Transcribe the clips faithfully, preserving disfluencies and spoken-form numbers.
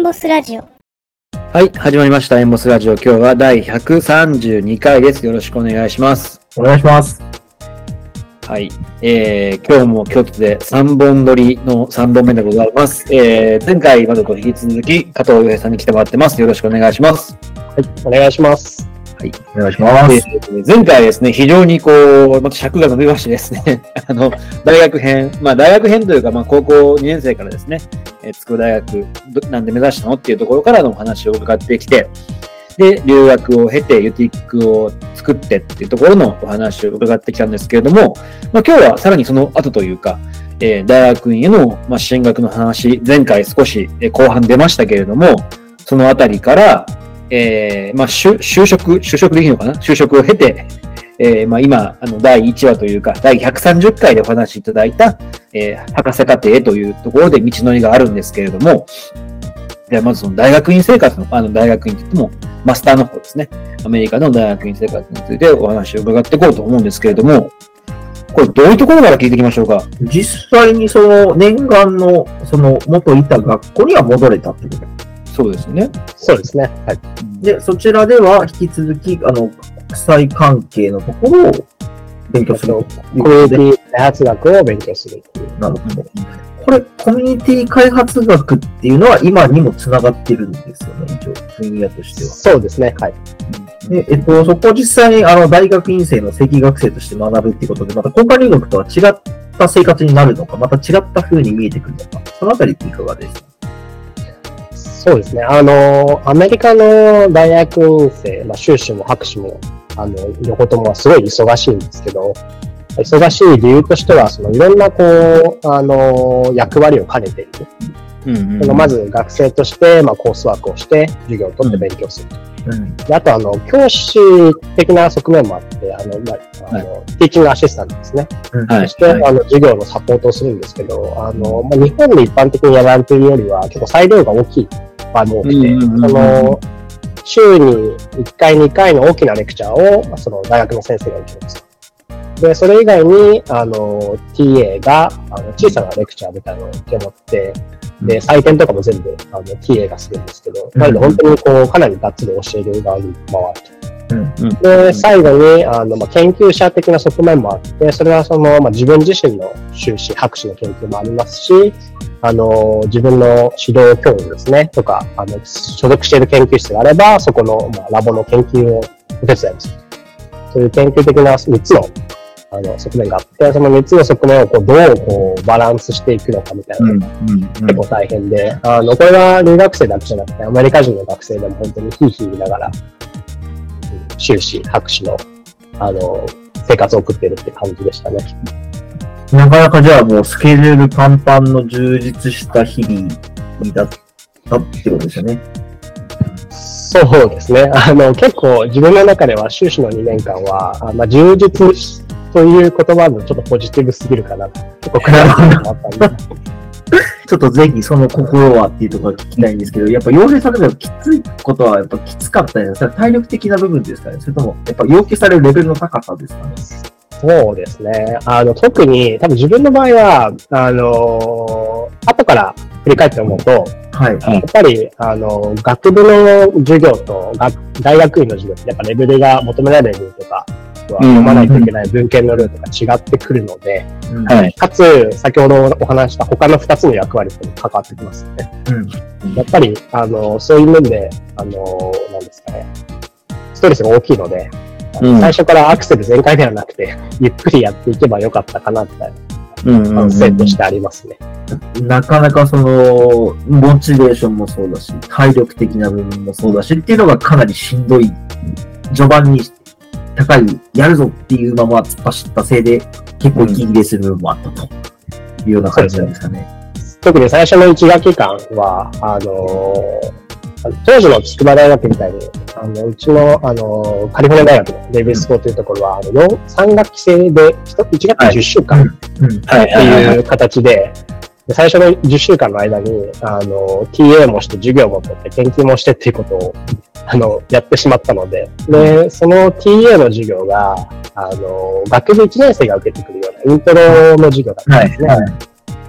ンボスラジオ。 はい、始まりましたエンボスラジオ。今日はだいひゃくさんじゅうにかいです。よろしくお願いします。 お願いします。 はい、えー、今日も京都でさんぼん撮りのさんぼんめでございます。えー、前回までと引き続き加藤洋平さんに来てもらってます。よろしくお願いします。 はい、お願いします。 はい、 お願いします。 前回ですね、非常にこう、また尺が伸びましてですね、あの、大学編、まあ大学編というか、まあ高校にねん生からですね、えー、筑波大学なんで目指したのっていうところからのお話を伺ってきて、で、留学を経てユティックを作ってっていうところのお話を伺ってきたんですけれども、まあ今日はさらにその後というか、えー、大学院への、まあ、進学の話、前回少し後半出ましたけれども、そのあたりから、えー、まあ、就職、就職できるのかな就職を経て、えー、まあ、今、あの、だいいちわというか、だいひゃくさんじゅっかいでお話しいただいた、えー、博士課程というところで道のりがあるんですけれども、ではまずその大学院生活の、あの、大学院といっても、マスターの方ですね。アメリカの大学院生活についてお話を伺っていこうと思うんですけれども、これどういうところから聞いていきましょうか。 実際にその念願の、その元いた学校には戻れたってことそうですね。 そうですね。はい。 で、そちらでは引き続き、あの、国際関係のところを勉強する。 コミュニティ開発学を勉強するっていう。 なるほど。これ、コミュニティ開発学っていうのは今にもつながってるんですよね、一応、分野としては。 そうですね。はい。 で、えっと、そこを実際に、あの、大学院生の正規学生として学ぶっていうことで、また交換留学とは違った生活になるのか、また違った風に見えてくるのか、そのあたりっていかがですか？ そうですね。あの、アメリカの大学院生、まあ、修士も博士も、あの、両方ともすごい忙しいんですけど、忙しい理由としては、そのいろんな、こう、あの、役割を兼ねている。うんうんうん、そのまず学生として、まあ、コースワークをして、授業を取って勉強すると。うん、であと、あの、教師的な側面もあって、あの、まあ、あの、はい、ティーチングアシスタントですね。うん、そして、はい、あの、授業のサポートをするんですけど、あの、まあ、日本で一般的にやられているよりは、結構裁量が大きい場合も多くて、うんうんうん、その、週にいっかい、にかいの大きなレクチャーを、まあ、その大学の先生が受けます。で、それ以外に、あの、ティーエー が、あの、小さなレクチャーみたいなのを受け持って、で、採点とかも全部、あの、ティーエー がするんですけど、なので本当にこう、かなりがっつり教える側に回ると。うん、で、最後に、あの、まあ、研究者的な側面もあって、それはその、まあ、自分自身の修士、博士の研究もありますし、あの、自分の指導教員ですね、とか、あの、所属している研究室があれば、そこの、まあ、ラボの研究をお手伝いする。そういう研究的なみっつの、あの、側面があって、そのみっつの側面をこう、どう、こう、バランスしていくのかみたいなのが結構大変で、あの、これは留学生だけじゃなくて、アメリカ人の学生でも本当にヒーヒー言いながら、修士、博士の、あの、生活を送っているって感じでしたね。 なかなかじゃあもうスケジュールパンパンの充実した日々だったってことですよね。 そうですね。あの、結構自分の中では修士のにねんかんは、あまあ、充実という言葉もちょっとポジティブすぎるかな。結構暗いこともあったんで。 ちょっとぜひその心はっていうところが聞きたいんですけど、やっぱ洋平さんでもきついことはやっぱきつかったですか？体力的な部分ですかね？それともやっぱ要求されるレベルの高さですかね？ そうですね。あの、特に多分自分の場合は、あのー、後から振り返って思うと、はい、やっぱり、あの、学部の授業と大学院の授業ってやっぱレベルが求められるとか、読まないといけない文献のルートが違ってくるので、うんはい、かつ、先ほどお話した他のふたつの役割とも関わってきますので、うん、やっぱり、あの、そういう面で、あの、なんですかね、ストレスが大きいので、うん、最初からアクセル全開ではなくて、ゆっくりやっていけばよかったかな、みたいな、反省としてありますね。 なかなかその、モチベーションもそうだし、体力的な部分もそうだし、っていうのがかなりしんどい、序盤に高い、やるぞっていうまま突っ走ったせいで、結構息切れする部分もあったというような感じなんですかね。 特に最初のいち学期間は、あのー、当時の筑波大学みたいに、あの、うちの、あの、カリフォルニア大学のデイビス校というところは、あの、さん学期制で、いち学期じゅっしゅうかんっていう形で、最初のじゅっしゅうかんの間に、あの、ティーエー もして授業も取って研究もしてっていうことを、あの、やってしまったので、で、その ティーエー の授業が、あの、学部いちねん生が受けてくるようなイントロの授業だったんですね。はいはい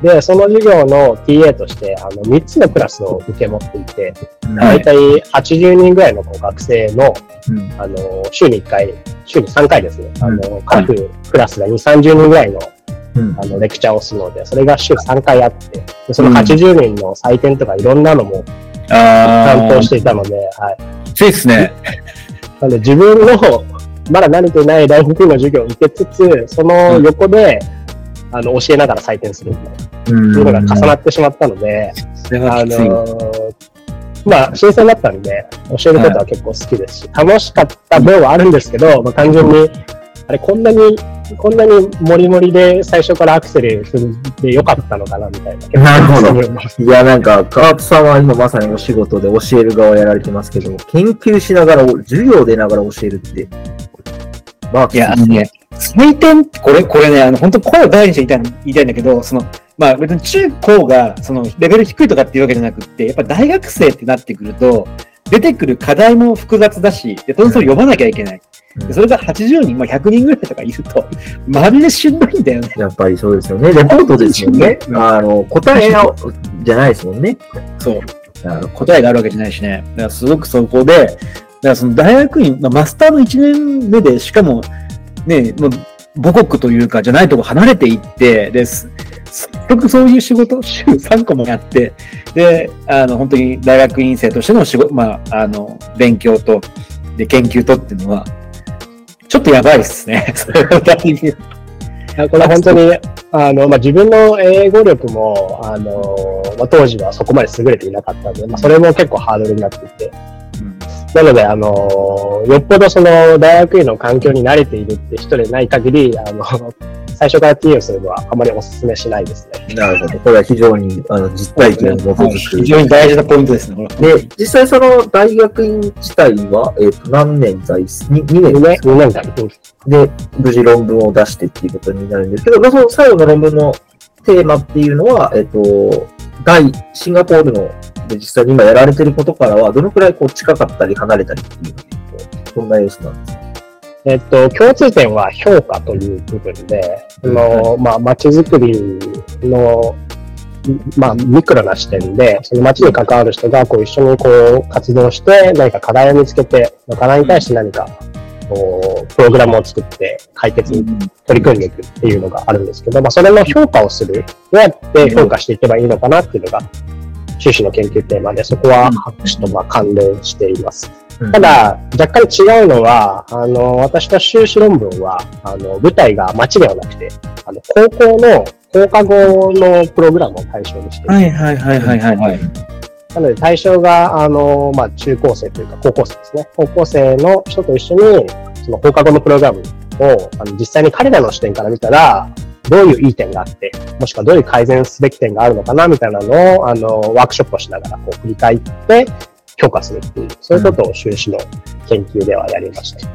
で、その授業の ティーエー として、あの、みっつのクラスを受け持っていて、だいたいはちじゅうにんぐらいの学生の、うん、あの、週にいっかい、週にさんかいですね、あの、各クラスがにじゅう、さんじゅうにんぐらいの、うん、あの、レクチャーをするので、それが週さんかいあって、でそのはちじゅうにんの採点とかいろんなのも担当していたので、はい。 そうですね。 なので、自分の、まだ慣れてない大学院の授業を受けつつ、その横で、うん、あの、教えながら採点するというのが重なってしまったので、あのー、まあ、新鮮だったんで、教えることは結構好きですし、はい、楽しかった分はあるんですけど、まあ、単純に、あれ、こんなに、こんなにモリモリで最初からアクセル踏んでよかったのかなみたいな。 なるほど。いや、なんか、川津さんは今まさにお仕事で教える側をやられてますけど、研究しながら、授業出ながら教えるって、 まあ、いや、あのね、採点、これ、これね、あの、本当声を大にして言いたい、言いたいんだけど、その、まあ別に中高が、その、レベル低いとかっていうわけじゃなくって、やっぱ大学生ってなってくると、出てくる課題も複雑だし、で、当然それ読まなきゃいけない。うん、でそれがはちじゅうにん、まあひゃくにんぐらいとかいると、まるでしんどいんだよね。 やっぱりそうですよね。レポートですよね。あの、答えじゃないですもんね。 そう。あの答えがあるわけじゃないしね。だからすごくそこで、だからその大学院、まあ、マスターのいちねんめで、しかも、ね、もう母国というか、じゃないとこ離れていって、です。結局そういう仕事を週さんこもやって、で、あの、本当に大学院生としての仕事、まあ、あの、勉強と、で、研究とっていうのは、ちょっとやばいですね。それは大変。 これ本当に、あの、まあ、自分の英語力も、あの、まあ、当時はそこまで優れていなかったので、まあ、それも結構ハードルになっていて、うん、なので、あの、よっぽどその大学院の環境に慣れているって人でない限り、あの、最初から ティーエー をするのはあまりお勧めしないですね。 なるほど。これは非常にあの実体験に基づく、はい。 非常に大事なポイントですね。 で、実際その大学院自体は、えっ、ー、と、何年在、にねんですか？にねんかん。で、無事論文を出してっていうことになるんですけど、まあ、その最後の論文のテーマっていうのは、えっ、ー、と、大、シンガポールので実際に今やられてることからは、どのくらいこう近かったり離れたりっていうのそんな様子なんですか？ えっと、共通点は評価という部分で、その、まあ、街づくりの、まあ、ミクロな視点で、その街に関わる人がこう一緒にこう活動して、何か課題を見つけて、課題に対して何か、こう、プログラムを作って解決に取り組んでいくっていうのがあるんですけど、まあ、それの評価をする。どうやって評価していけばいいのかなっていうのが、修士の研究テーマで、そこは博士とまあ関連しています。ただ、若干違うのは、あの、私の修士論文は、あの、舞台が街ではなくて、あの、高校の放課後のプログラムを対象にしている。 はいはいはいはいはい、はい。 なので、対象が、あの、まあ、中高生というか、高校生ですね。高校生の人と一緒に、その放課後のプログラムを、あの、実際に彼らの視点から見たら、どういういい点があって、もしくはどういう改善すべき点があるのかな、みたいなのを、あの、ワークショップをしながら、こう、振り返って、評価するっていう、そういうことを修士の研究ではやりました。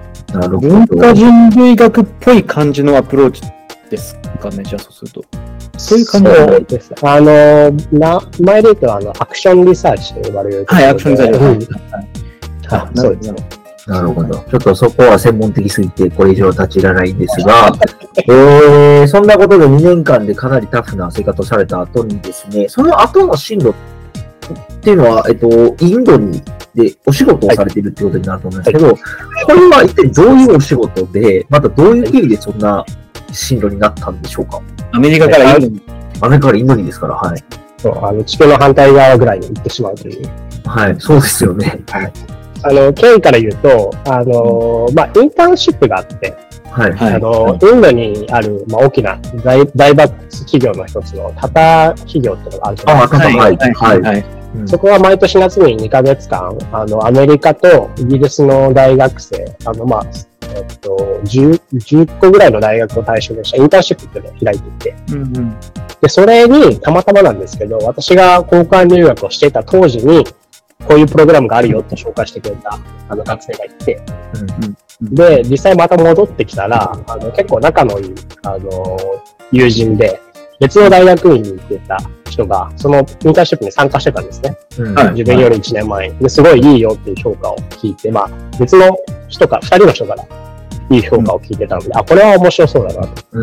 なるほど。文化人類学っぽい感じのアプローチですかね、じゃあそうすると。そういう感じそうです。あの、な、前で言うと、あの、アクションリサーチと呼ばれる。 はい、アクションリサーチ。はい。 あ、そうですね。 なるほど。ちょっとそこは専門的すぎて、これ以上立ち入らないんですが、えー、そんなことでにねんかんでかなりタフな生活をされた後にですね、その後の進路っていうのは、えっと、インドにでお仕事をされているってことになると思うんですけど、はい、これは一体どういうお仕事で、またどういう経緯でそんな進路になったんでしょうか？ アメリカからインドに。 アメリカからインドにですから、はい。 そう、あの、地球の反対側ぐらいに行ってしまうという。 はい、そうですよね。はい。 あの、経緯から言うと、あの、まあ、インターンシップがあって、はい。あの、はい、インドにある、まあ、大きな大、大バックス企業の一つのタタ企業っていうのがあるじゃないですか。 はい、はい、はい。はいうん、そこは毎年夏ににかげつかん、あの、アメリカとイギリスの大学生、あの、まあ、えっと、じゅう、じゅっこぐらいの大学を対象にしたインターンシップっていうのを開いていて、うんうん、で、それにたまたまなんですけど、私が交換留学をしていた当時に、こういうプログラムがあるよって紹介してくれた、あの、学生がいて、うんうん、で、実際また戻ってきたら、あの、結構仲のいい、あの、友人で、別の大学院に行ってた人が、そのインターンシップに参加してたんですね。うん、自分よりいちねんまえに。で、すごいいいよっていう評価を聞いて、まあ、別の人から、二人の人からいい評価を聞いてたので、うん、あ、これは面白そうだなと。うん、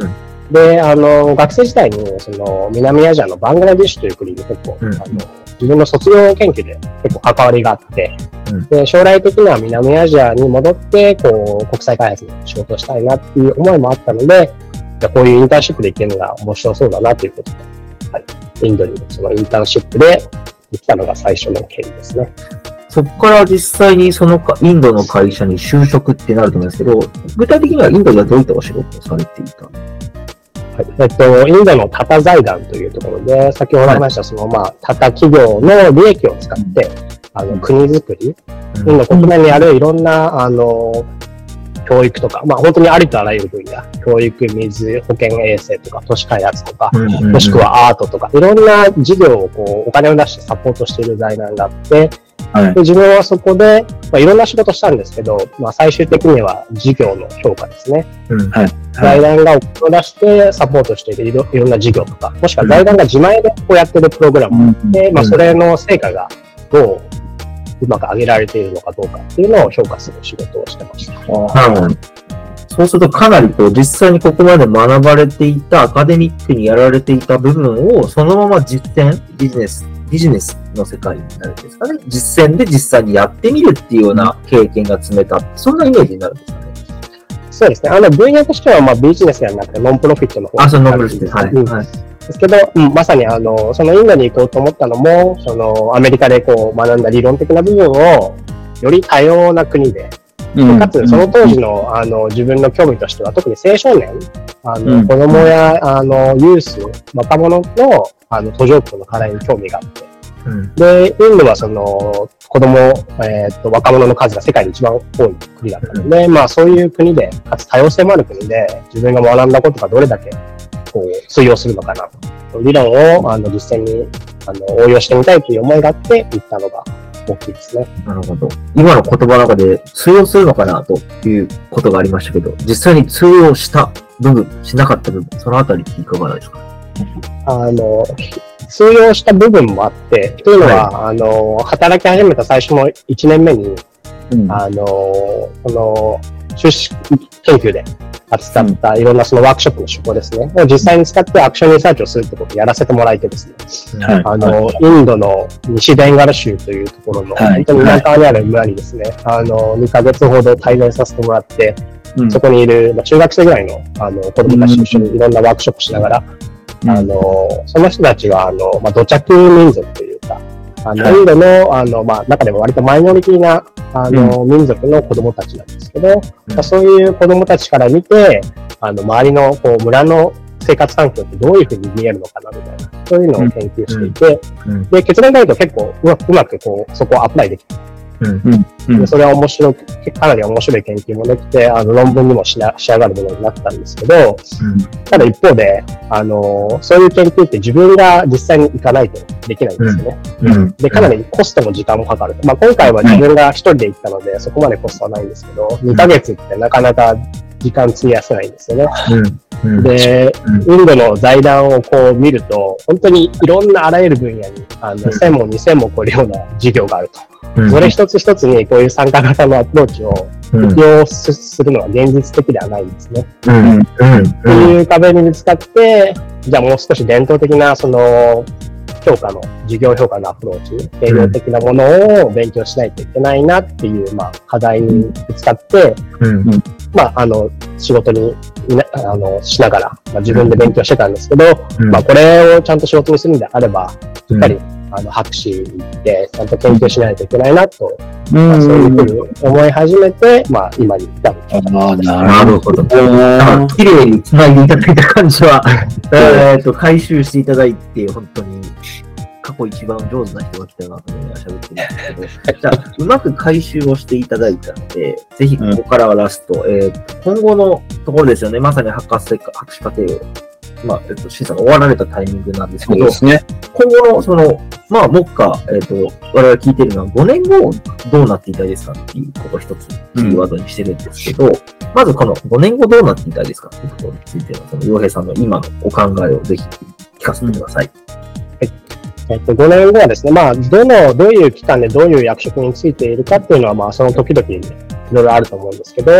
で、あの、学生時代に、その、南アジアのバングラディッシュという国に結構、うん、あの、自分の卒業研究で結構関わりがあって、うん、で、将来的には南アジアに戻って、こう、国際開発の仕事をしたいなっていう思いもあったので、じゃこういうインターンシップで行けるのが面白そうだなということで、はい、インドにそのインターンシップで行ったのが最初の経緯ですね。 そこから実際にそのインドの会社に就職ってなると思うんですけど、具体的にはインドではどういったお仕事をされていた？ はい、えっと、インドのタタ財団というところで、先ほど話したその、まあ、タタ企業の利益を使って、あの、国づくり、インド国内にあるいろんな、あの、教育とか、まあ、本当にありとあらゆる分野、教育、水、保健衛生とか、都市開発とか、もしくはアートとか、いろんな事業をこう、お金を出してサポートしている財団があって、はい、で自分はそこで、まあ、いろんな仕事したんですけど、まあ、最終的には事業の評価ですね。うんはい、財団がお金を出してサポートしているい ろ, いろんな事業とか、もしくは財団が自前でこうやってるプログラムで、うんまあ、それの成果がどううまく上げられているのかどうかっていうのを評価する仕事をしてました。 はい、そうするとかなりこう実際にここまで学ばれていたアカデミックにやられていた部分をそのまま実践、ビジネス、ビジネスの世界になるんですかね。実践で実際にやってみるっていうような経験が積めた、そんなイメージになるんですかね。 そうですね。あの分野としてはまあビジネスではなくてノンプロフィットの方あ、そうノンプロフィット。はい。 うんはいですけど、うん、まさにあの、そのインドに行こうと思ったのも、そのアメリカでこう学んだ理論的な部分を、より多様な国で、うん、かつその当時の、あの、自分の興味としては、特に青少年、あの、うん、子供や、あの、ユース、若者の、あの、途上国の課題に興味があって、うん、で、インドはその、子供、えっと、若者の数が世界で一番多い国だったので、うん、まあそういう国で、かつ多様性もある国で、自分が学んだことがどれだけ、こう通用するのかなと。理論をあの実践にあの応用してみたいという思いがあって行ったのが大きいですね。 なるほど。今の言葉の中で通用するのかなということがありましたけど、実際に通用した部分、しなかった部分、そのあたりっていかがですか？ あの、通用した部分もあって、というのは、はい、あの、働き始めた最初のいちねんめに、うん、あの、この、修士研究で扱ったいろんなそのワークショップの手法ですね。を実際に使ってアクションリサーチをするってことをやらせてもらえてですね。はい、あの、はい、インドの西ベンガル州というところの、はい、本当に南側にある村にですね、あの、にかげつほど滞在させてもらって、うん、そこにいる、まあ、中学生ぐらいの、あの、子供たちと一緒にいろんなワークショップしながら、うん、あの、その人たちは、あの、まあ、土着民族というか、あの、インドの、あの、まあ、中でも割とマイノリティな、あの、うん、民族の子供たちなんですけど、うんまあ、そういう子供たちから見て、あの、周りの、こう、村の生活環境ってどういうふうに見えるのかな、みたいな、そういうのを研究していて、うんうん、で、結論から言うと結構うまく、うまくこう、そこをアプライできて、うんうん、でそれは面白く、かなり面白い研究もできて、あの、論文にもしな仕上がるものになったんですけど、うん、ただ一方で、あの、そういう研究って自分が実際に行かないとできないんですよね。うんうん、で、かなりコストも時間もかかる。まあ、今回は自分が一人で行ったので、そこまでコストはないんですけど、にかげつってなかなか時間費やせないんですよね。うんうん、で、うん、インドの財団をこう見ると、本当にいろんなあらゆる分野に、あの、せんもにせんも超えるような事業があると。それ一つ一つにこういう参加型のアプローチを適用するのは現実的ではないんですね。うんうんうん、っていう壁にぶつかって、じゃあもう少し伝統的なその評価の、事業評価のアプローチ、定量的なものを勉強しないといけないなっていう、まあ、課題にぶつかって、うんうん、まあ、あの、仕事に、あの、しながら、まあ、自分で勉強してたんですけど、うん、まあ、これをちゃんと仕事にするんであれば、しっかり、うんあの、博士に行って、ちゃんと研究しないといけないなと、うん、まあ、そういうふうに思い始めて、まあ、今に至る。 ああ、なるほど。綺麗に繋いでいただいた感じは、えっと、回収していただいて、本当に、過去一番上手な人が来たなと思いながら喋ってるんですけど、じゃあ、うまく回収をしていただいたので、ぜひここからはラスト、うん、えー、今後のところですよね、まさに博士、博士課程を。まあ、えっと、審査が終わられたタイミングなんですけど、 そうですね、 今後の、その、まあ、目下、えっと、我々聞いてるのは、ごねんごどうなっていたいですかっていうことを一つ、キーワードにしてるんですけど、うん、まずこのごねんごどうなっていたいですかっていうところについての、その、洋平さんの今のお考えをぜひ聞かせてください。 はい。えっと、ごねんごはですね、まあ、どの、どういう期間でどういう役職についているかっていうのは、まあ、その時々、いろいろあると思うんですけど、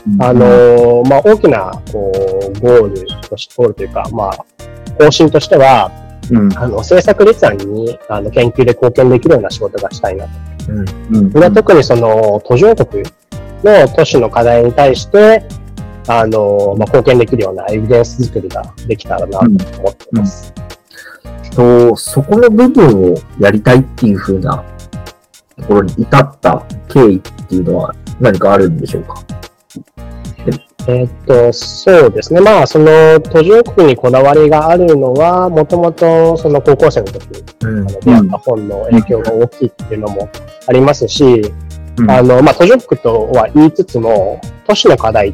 あの、まあ、大きな、こう、ゴールとし、ゴールというか、まあ、方針としては、うん、あの、政策立案に、あの、研究で貢献できるような仕事がしたいなと。うん。これは特にその、途上国の都市の課題に対して、あの、まあ、貢献できるようなエビデンス作りができたらなと思っています。 うんうん、と、そこの部分をやりたいっていう風なところに至った経緯っていうのは何かあるんでしょうか？ えーっと、そうですね。まあ、その途上国にこだわりがあるのは、もともとその高校生の時に、うん、あの出会った本の影響が大きいっていうのもありますし、うん、あの、まあ、途上国とは言いつつも、都市の課題って、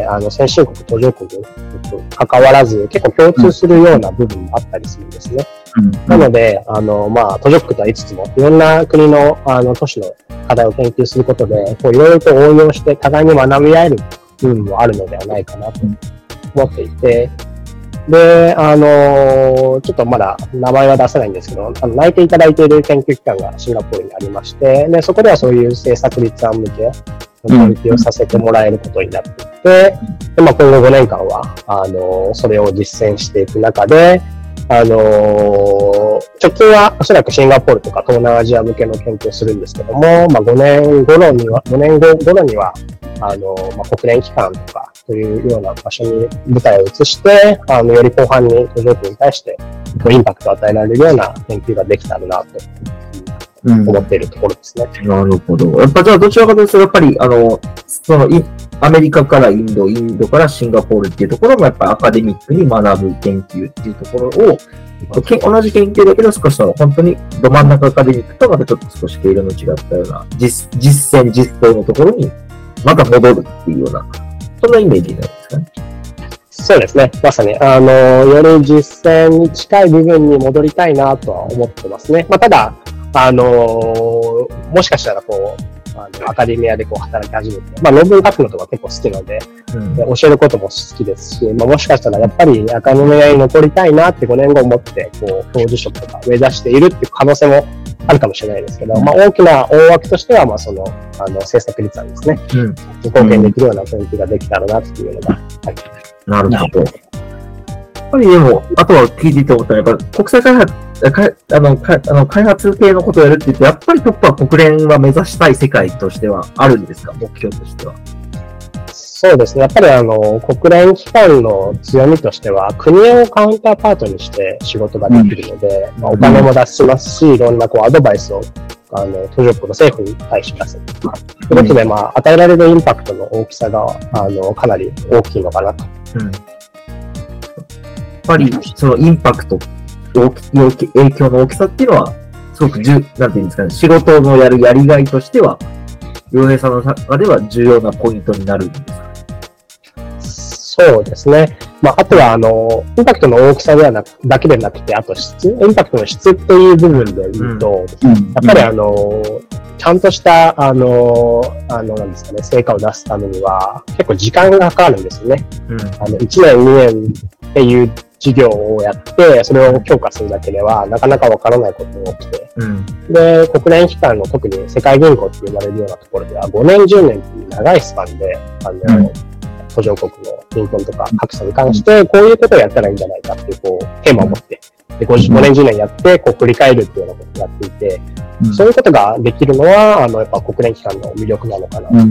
あの、先進国、途上国と関わらず、結構共通するような部分もあったりするんですね。うん、なので、あの、まあ、途上国とは言いつつも、いろんな国の、あの、都市の課題を研究することで、こう、いろいろと応用して、互いに学び合える部分もあるのではないかなと思っていて、で、あの、ちょっとまだ名前は出せないんですけど、あの内定いただいている研究機関がシンガポールにありまして、で、そこではそういう政策立案向けの研究をさせてもらえることになっていて、で、まあ、今後ごねんかんは、あの、それを実践していく中で、あの、直近はおそらくシンガポールとか東南アジア向けの研究をするんですけども、まあ、ごねんごろには、ごねんご頃には、あの、まあ、国連機関とかというような場所に舞台を移して、あの、より広範に途上国に対してインパクトを与えられるような研究ができたらなと思っているところですね。 うん、なるほど。やっぱじゃあどちらかというと、やっぱり、あの、その、アメリカからインド、インドからシンガポールっていうところもやっぱりアカデミックに学ぶ研究っていうところを、同じ研究だけど少しその本当にど真ん中アカデミックとまたちょっと少し毛色の違ったような実、実践、実装のところにまた戻るっていうような、そんなイメージなんですかね。 そうですね。まさに、あの、より実践に近い部分に戻りたいなとは思ってますね。まあ、ただ、あの、もしかしたらこう、あのアカデミアでこう働き始めて、まあ論文書くのとか結構好きなので、うん、で教えることも好きですし、まあもしかしたらやっぱりアカデミアに残りたいなってごねんご思って、こう、教授職とか目指しているっていう可能性もあるかもしれないですけど、まあ大きな大枠としては、まあその、あの、政策立案ですね。うん。貢献できるような研究ができたらなっていうのが、はい。 なるほど。やっぱりでも、あとは聞いていて思ったのは、やっぱ国際開発、かあのかあの開発系のことをやるって言って、やっぱりトップは国連は目指したい世界としてはあるんですか、目標としては。 そうですね。やっぱりあの、国連機関の強みとしては、国をカウンターパートにして仕事ができるので、うんまあ、お金も出しますし、いろんなこうアドバイスを、あの、途上国の政府に対します。ということで、まあ、与えられるインパクトの大きさが、あの、かなり大きいのかなと。うん、やっぱり、そのインパクト、影響の大きさっていうのは、すごくじゅ、なんていうんですかね、仕事のやるやりがいとしては、洋平さんの中では重要なポイントになるんですか？ そうですね。まあ、あとは、あの、インパクトの大きさではなく、だけでなくて、あと質、インパクトの質っていう部分で言うと、うん、やっぱりあの、ちゃんとした、あの、あの、なんですかね、成果を出すためには、結構時間がかかるんですよね。うん、あの、いちねん、にねんっていう授業をやって、それを強化するだけでは、なかなかわからないことが起きて、うん、で、国連機関の特に世界銀行って言われるようなところでは、ごねん、じゅうねんっていう長いスパンで、あの、うん、途上国の貧困とか格差に関して、こういうことをやったらいいんじゃないかっていう、こう、テーマを持って、で、ごねん、じゅうねんやって、こう、振り返るっていうようなことをやっていて、うん、そういうことができるのは、あの、やっぱ国連機関の魅力なのかな。うん、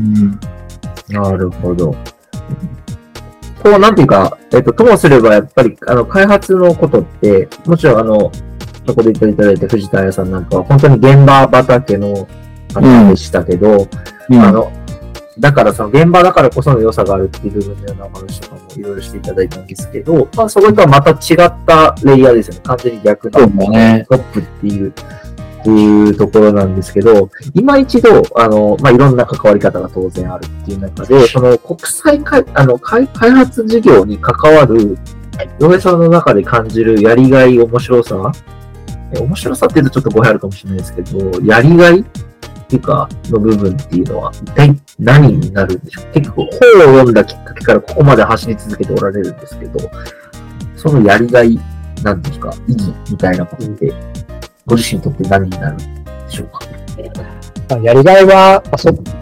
なるほど。こう、なんていうか、えっと、ともすれば、やっぱり、あの、開発のことって、もちろん、あの、そこで言っていただいた藤田彩さんなんかは、本当に現場畑の方でしたけど、うん、あの、だからその現場だからこその良さがあるっていう部分のようなお話とかもいろいろしていただいたんですけど、まあ、それとはまた違ったレイヤーですよね。完全に逆のトップっていう、っていうところなんですけど、今一度、あの、まあ、いろんな関わり方が当然あるっていう中で、その国際開、あの、開、開発事業に関わる、洋平さんの中で感じるやりがい、面白さ、面白さって言うとちょっと語弊あるかもしれないですけど、やりがいっていうか、の部分っていうのは、一体何になるんでしょう？結構、本を読んだきっかけからここまで走り続けておられるんですけど、そのやりがい、なんですか、意義みたいなことで、ご自身にとって何になるんでしょうか？ やりがいは、そ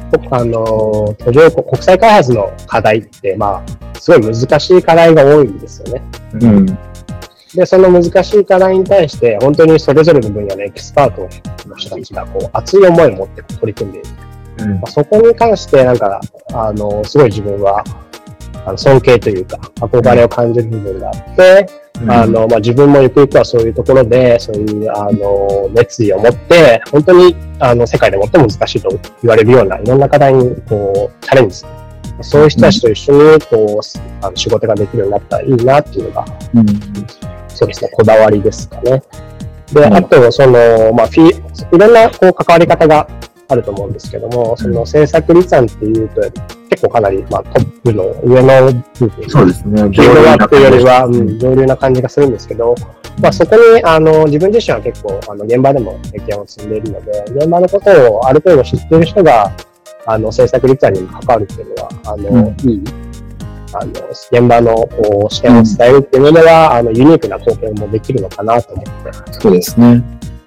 あの、途上国、国際開発の課題って、まあ、すごい難しい課題が多いんですよね。 うん。 で、その難しい課題に対して、本当にそれぞれの分野のエキスパートの人たちが、こう、熱い思いを持って取り組んでいる。うん、まあ、そこに関して、なんか、あの、すごい自分は、あの尊敬というか、憧れを感じる部分があって、うん、あの、まあ、自分もゆくゆくはそういうところで、そういう、あの、熱意を持って、本当に、あの、世界で最も難しいと言われるような、いろんな課題に、こう、チャレンジする。そういう人たちと一緒に、こう、あの仕事ができるようになったらいいなっていうのが、うん、そうですね、こだわりですかね。で、あと、その、まあ、フィいろんな、こう、関わり方があると思うんですけども、その制作立案っていうと、結構かなり、まあ、トップの上の部分。 そうですね。 上流っていうよりは、うん、上流な感じがするんですけど、まあ、そこに、あの、自分自身は結構、あの、現場でも経験を積んでいるので、現場のことをある程度知っている人が、あの、制作立案に関わるっていうのは、あの、うん、いい、あの、現場のこう視点を伝えるっていうのでは、うん、あの、ユニークな貢献もできるのかなと思って。 そうですね。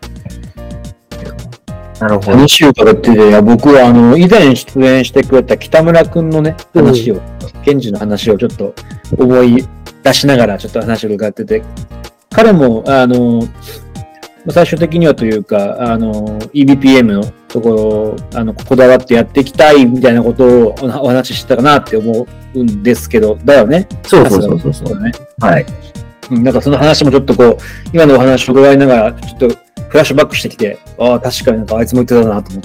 なるほど。 話を伺ってて、いや僕はあの、以前出演してくれた北村くんのね、話を、うん、検事の話をちょっと思い出しながらちょっと話を伺ってて、彼も、あの、最終的にはというか、あの、イービーピーエム のところ、あの、こだわってやっていきたいみたいなことをお話ししたかなって思うんですけど、だよね。 そうそうそうそうそう、ね。はい。 なんかその話もちょっとこう、今のお話を伺いながら、ちょっとフラッシュバックしてきて、ああ、確かになんかあいつも言ってたなと思って。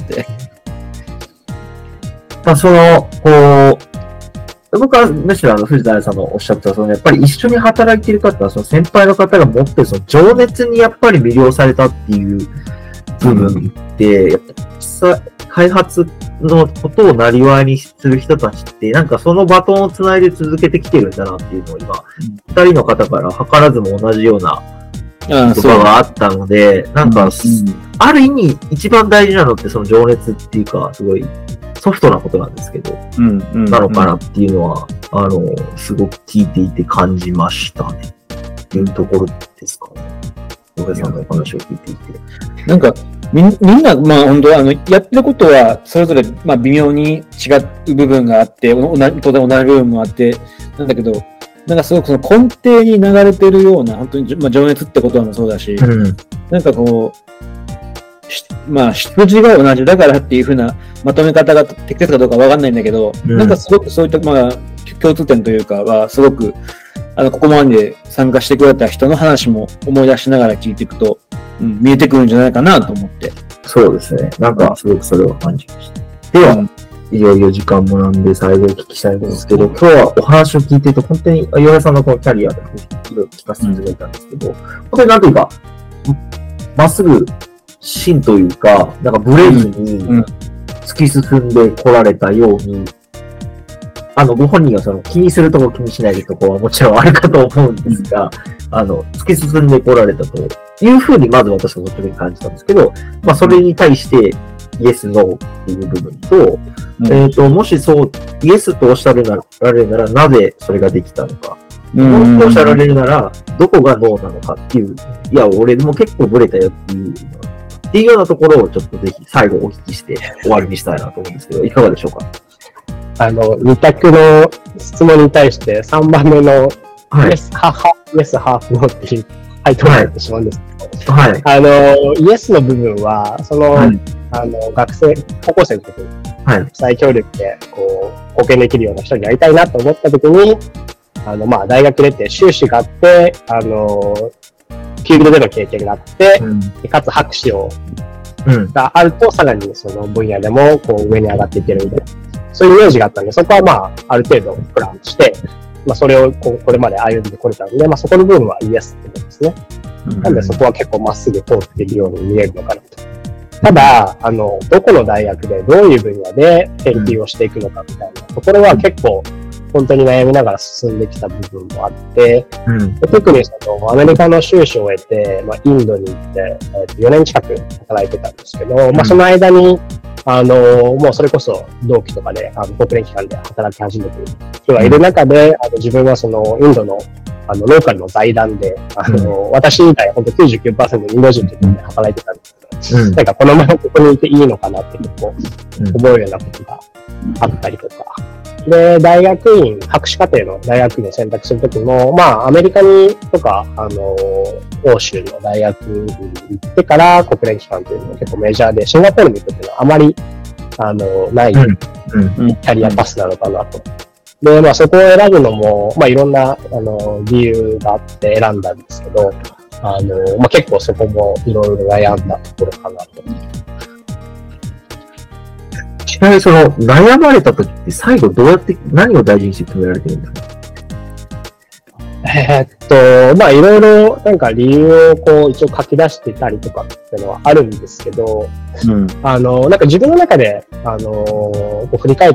まあ、その、こう、僕はむしろあの藤田彩さんのおっしゃったそのやっぱり一緒に働いている方はその先輩の方が持ってるその情熱にやっぱり魅了されたっていう部分ってやっぱ開発のことをなりわいにする人たちってなんかそのバトンをつないで続けてきてるんだなっていうのを今二人の方から図らずも同じような言葉があったのでなんかある意味一番大事なのってその情熱っていうかすごいソフトなことなんですけど、うんうんうん、なのかなっていうのは、あの、すごく聞いていて感じましたね。っていうところですかね。野田さんのお話を聞いていて。 なんか、み、みんな、まあ本当は、あの、やってることは、それぞれ、まあ微妙に違う部分があって、当然同じ部分もあって、なんだけど、なんかすごくその根底に流れてるような、本当に、まあ情熱ってこともそうだし、うん、なんかこう、まあ、出自が同じだからっていう風なまとめ方が適切かどうかわかんないんだけど、うん、なんかすごくそういった、まあ、共通点というかは、すごく、あの、ここまで参加してくれた人の話も思い出しながら聞いていくと、うん、見えてくるんじゃないかなと思って。 そうですね。なんか、すごくそれを感じました。では、うん、いよいよ時間もなんで最後お聞きしたいんですけど、今日はお話を聞いていて、本当に、岩井さんのこのキャリアでいろいろ聞かせていただいたんですけど、うん、本当になんというか、まっすぐ、芯というか、なんかブレずに突き進んで来られたように、うん、あの、ご本人がその気にするとこ気にしないとこはもちろんあるかと思うんですが、あの、突き進んで来られたというふうにまず私は率直に感じたんですけど、まあそれに対してイエス、ノーっていう部分と、うん、えっと、もしそう、イエスとおっしゃられるならなぜそれができたのか。ノーとおっしゃられるなら、どこがノーなのかっていう、いや、俺も結構ブレたよっていう、っていうようなところをちょっとぜひ最後お聞きして終わりにしたいなと思うんですけど、いかがでしょうか？ あの、二択の質問に対してさんばんめの、はい、イエス、ハーフ、イエス、ハーフ、ノーっていう回答になってしまうんですけど、はい。あの、イエスの部分は、その、はい、あの、学生、高校生の時に、はい。再協力で、こう、貢献できるような人になりたいなと思った時に、あの、まあ、大学出て修士があって、あの、フィールドでの経験があって、うん、かつ博士を、うん、があると、さらにその分野でもこう上に上がっていけるみたいな、そういうイメージがあったんで、そこはまあ、ある程度プランして、まあ、それをこうこれまで歩んでこれたので、まあ、そこの部分はイエスってことですね。うん、なんでそこは結構まっすぐ通っているように見えるのかなと。ただ、あの、どこの大学でどういう分野で研究をしていくのかみたいなところは結構、本当に悩みながら進んできた部分もあって、うん、特にそのアメリカの修士を得て、まあ、インドに行って、えー、とよねん近く働いてたんですけど、うん、まあ、その間に、あの、もうそれこそ同期とかで、あの国連機関で働き始めている人がいる中で、あの自分はそのインドのあのローカルの財団で、あの、うん、私以外本当 きゅうじゅうきゅうパーセント インド人ということで働いてたんですけど、 うん、 なんかこのままここにいていいのかなって結構思うようなことがあったりとか。で、大学院、博士課程の大学院を選択するときも、まあ、アメリカにとか、あの、欧州の大学に行ってから国連機関というのが結構メジャーで、シンガポールに行くっていうのはあまり、あの、ないキャリアパスなのかなと。で、まあ、そこを選ぶのも、まあ、いろんな、あの、理由があって選んだんですけど、あの、まあ、結構そこもいろいろ悩んだところかなと。 ちなみにその悩まれた時って最後どうやって何を大事にして決められてるんですか？ えーっと、まあいろいろなんか理由をこう一応書き出してたりとかっていうのはあるんですけど、うん、あの、なんか自分の中で、あの、こう振り返って、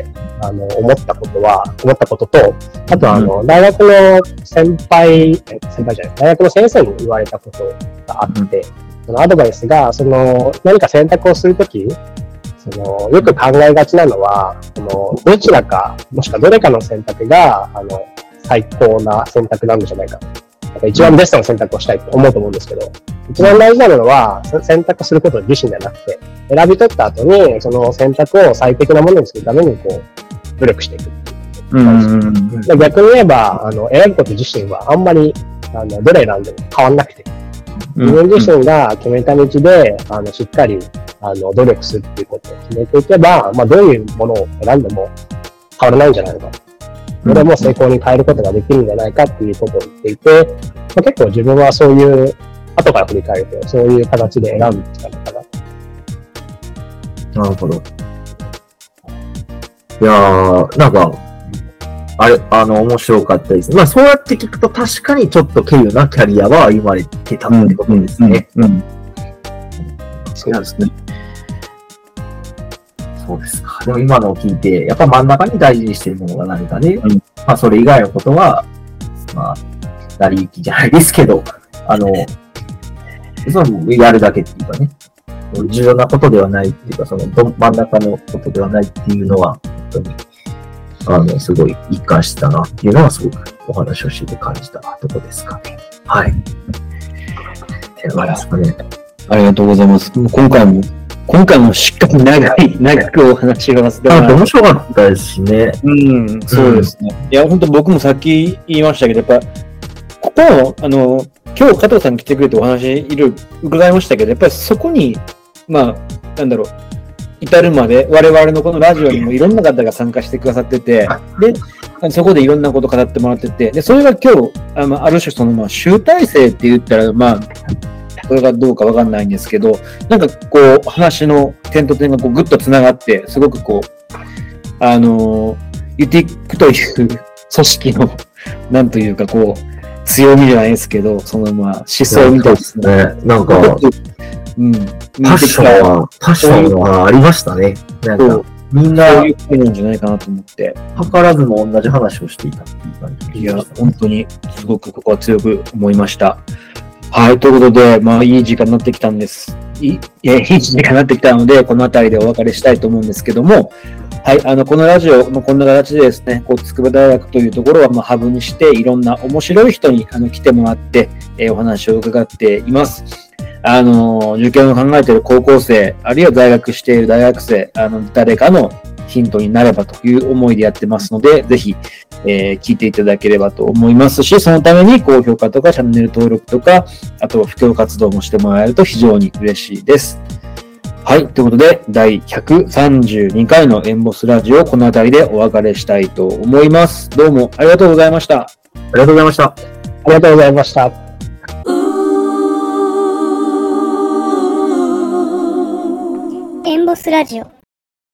あの、思ったことは、思ったことと、あとあの、うん、大学の先輩、先輩じゃない、大学の先生に言われたことがあって、うん、そのアドバイスが、その、何か選択をするとき、その、よく考えがちなのは、その、どちらか、もしくはどれかの選択が、あの、最高な選択なんじゃないか。なんか一番ベストの選択をしたいと思うと思うんですけど、一番大事なのは、選択すること自身じゃなくて、選び取った後に、その選択を最適なものにするために、こう、努力していくっていう。うん、逆に言えば、あの、選ぶこと自身はあんまり、あの、どれ選んでも変わんなくて、自分自身が決めた道で、あの、しっかり、あの、努力するっていうことを決めていけば、まあ、どういうものを選んでも変わらないんじゃないのか。それも成功に変えることができるんじゃないかっていうことを言っていて、まあ、結構自分はそういう、後から振り返ると、そういう形で選んできたのかな。 なるほど。いやー、なんか、あれ、あの、面白かったです。まあ、そうやって聞くと確かにちょっと稀有なキャリアは歩まれてたってことですね。うん。うんうん、 そうですね。 そうですか。でも今のを聞いて、やっぱ真ん中に大事にしているものが何かね、うん、まあそれ以外のことは、まあ、成り行きじゃないですけど、あの、そのやるだけっていうかね、重要なことではないっていうか、その真ん中のことではないっていうのは、本当に、あの、すごい一貫してたなっていうのはすごくお話をしてて感じたところですかね。はい。手がですかね。 ありがとうございます。今回も、今回もしっかり長い、長くお話がさせてもらって。 面白かったですしね。 うん、そうですね。うん、いや、本当僕もさっき言いましたけど、やっぱ、ここ、あの、今日加藤さん来てくれてお話いろいろ伺いましたけど、やっぱりそこに、まあ、なんだろう、至るまで、我々のこのラジオにもいろんな方が参加してくださってて、で、そこでいろんなこと語ってもらってて、で、それが今日、あの、ある種その、まあ、集大成って言ったら、まあ、それがどうかわかんないんですけど、なんかこう、話の点と点がこうぐっと繋がって、すごくこう、あの、ユティックという組織の、なんというかこう、強みじゃないですけど、そのまあ、思想みたいですね。 なんか、うん。パッションは、パッションはありましたね。なんか、みんな、 そういうことなんじゃないかなと思って。 図らずも同じ話をしていたっていう感じ。 いや、本当に、すごくここは強く思いました。はい、ということで、まあ、いい時間になってきたんです。いい、いい時間になってきたので、この辺りでお別れしたいと思うんですけども、はい、あの、このラジオ、まあ、こんな形でですね、こう、筑波大学というところは、まあ、ハブにして、いろんな面白い人に、あの、来てもらって、えー、お話を伺っています。あの、受験を考えている高校生、あるいは在学している大学生、あの、誰かのヒントになればという思いでやってますので、ぜひ、えー、聞いていただければと思いますし、そのために高評価とかチャンネル登録とか、あとは布教活動もしてもらえると非常に嬉しいです。はい。ということで、だいひゃくさんじゅうにかいのエンボスラジオ、この辺りでお別れしたいと思います。どうもありがとうございました。 ありがとうございました。 ありがとうございました。 エンボスラジオ。